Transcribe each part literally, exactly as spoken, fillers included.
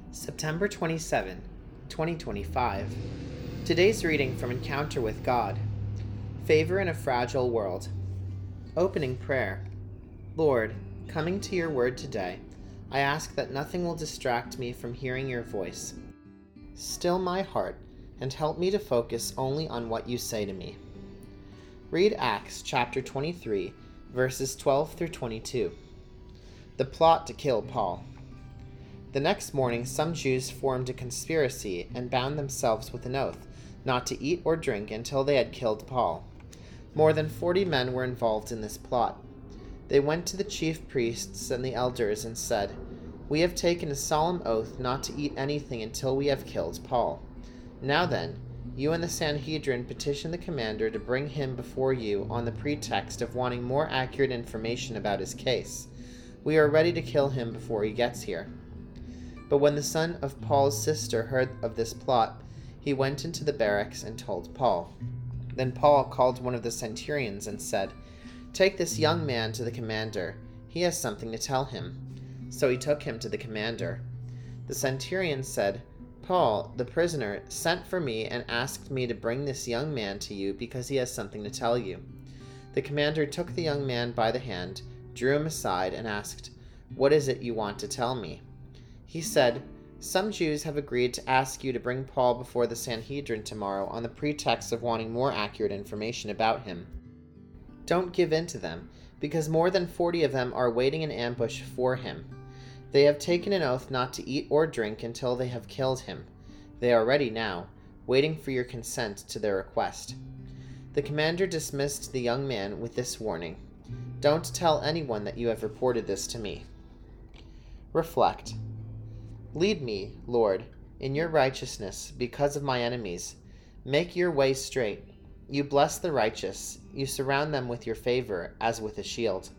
September twenty-seventh, twenty twenty-five. Today's reading from Encounter with God. Favor in a Fragile World. Opening prayer. Lord, coming to your word today, I ask that nothing will distract me from hearing your voice. Still my heart and help me to focus only on what you say to me. Read Acts chapter twenty-three, verses twelve through twenty-two. The plot to kill Paul. The next morning some Jews formed a conspiracy and bound themselves with an oath not to eat or drink until they had killed Paul. More than forty men were involved in this plot. They went to the chief priests and the elders and said, "We have taken a solemn oath not to eat anything until we have killed Paul. Now then, you and the Sanhedrin petition the commander to bring him before you on the pretext of wanting more accurate information about his case. We are ready to kill him before he gets here." But when the son of Paul's sister heard of this plot, he went into the barracks and told Paul. Then Paul called one of the centurions and said, "Take this young man to the commander. He has something to tell him." So he took him to the commander. The centurion said, "Paul, the prisoner, sent for me and asked me to bring this young man to you because he has something to tell you." The commander took the young man by the hand, drew him aside, and asked, "What is it you want to tell me?" He said, "Some Jews have agreed to ask you to bring Paul before the Sanhedrin tomorrow on the pretext of wanting more accurate information about him. Don't give in to them, because more than forty of them are waiting in ambush for him. They have taken an oath not to eat or drink until they have killed him. They are ready now, waiting for your consent to their request." The commander dismissed the young man with this warning: "Don't tell anyone that you have reported this to me." Reflect. Lead me, Lord, in your righteousness because of my enemies. Make your way straight. You bless the righteous. You surround them with your favor as with a shield.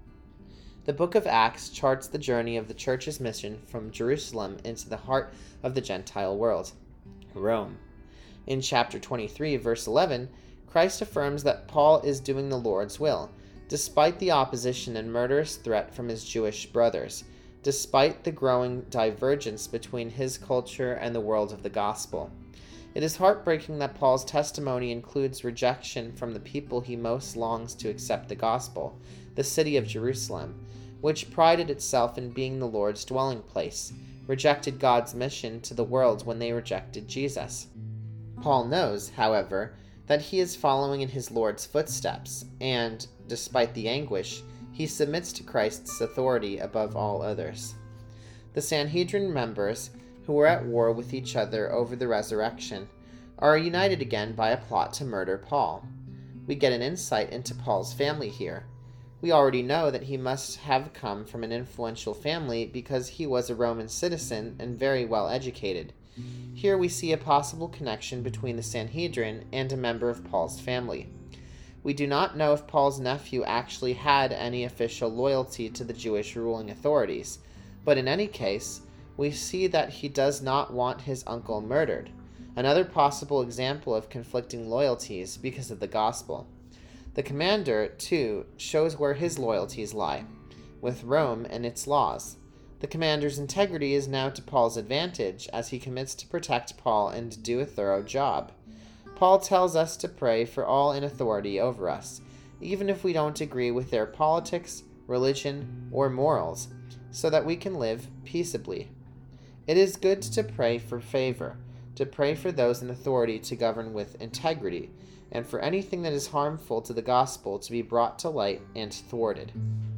The book of Acts charts the journey of the church's mission from Jerusalem into the heart of the Gentile world, Rome. In chapter twenty-three, verse eleven, Christ affirms that Paul is doing the Lord's will, despite the opposition and murderous threat from his Jewish brothers, despite the growing divergence between his culture and the world of the gospel. It is heartbreaking that Paul's testimony includes rejection from the people he most longs to accept the gospel, the city of Jerusalem, which prided itself in being the Lord's dwelling place, rejected God's mission to the world when they rejected Jesus. Paul knows, however, that he is following in his Lord's footsteps, and, despite the anguish, he submits to Christ's authority above all others. The Sanhedrin members, who were at war with each other over the resurrection, are united again by a plot to murder Paul. We get an insight into Paul's family here. We already know that he must have come from an influential family because he was a Roman citizen and very well educated. Here we see a possible connection between the Sanhedrin and a member of Paul's family. We do not know if Paul's nephew actually had any official loyalty to the Jewish ruling authorities, but in any case, we see that he does not want his uncle murdered, another possible example of conflicting loyalties because of the gospel. The commander, too, shows where his loyalties lie, with Rome and its laws. The commander's integrity is now to Paul's advantage as he commits to protect Paul and do a thorough job. Paul tells us to pray for all in authority over us, even if we don't agree with their politics, religion, or morals, so that we can live peaceably. It is good to pray for favor, to pray for those in authority to govern with integrity, and for anything that is harmful to the gospel to be brought to light and thwarted.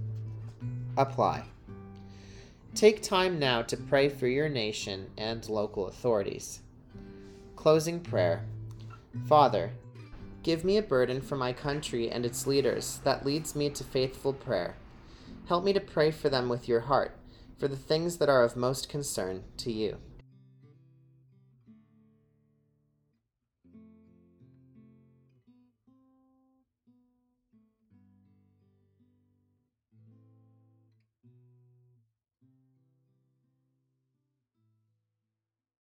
Apply. Take time now to pray for your nation and local authorities. Closing prayer. Father, give me a burden for my country and its leaders that leads me to faithful prayer. Help me to pray for them with your heart, for the things that are of most concern to you.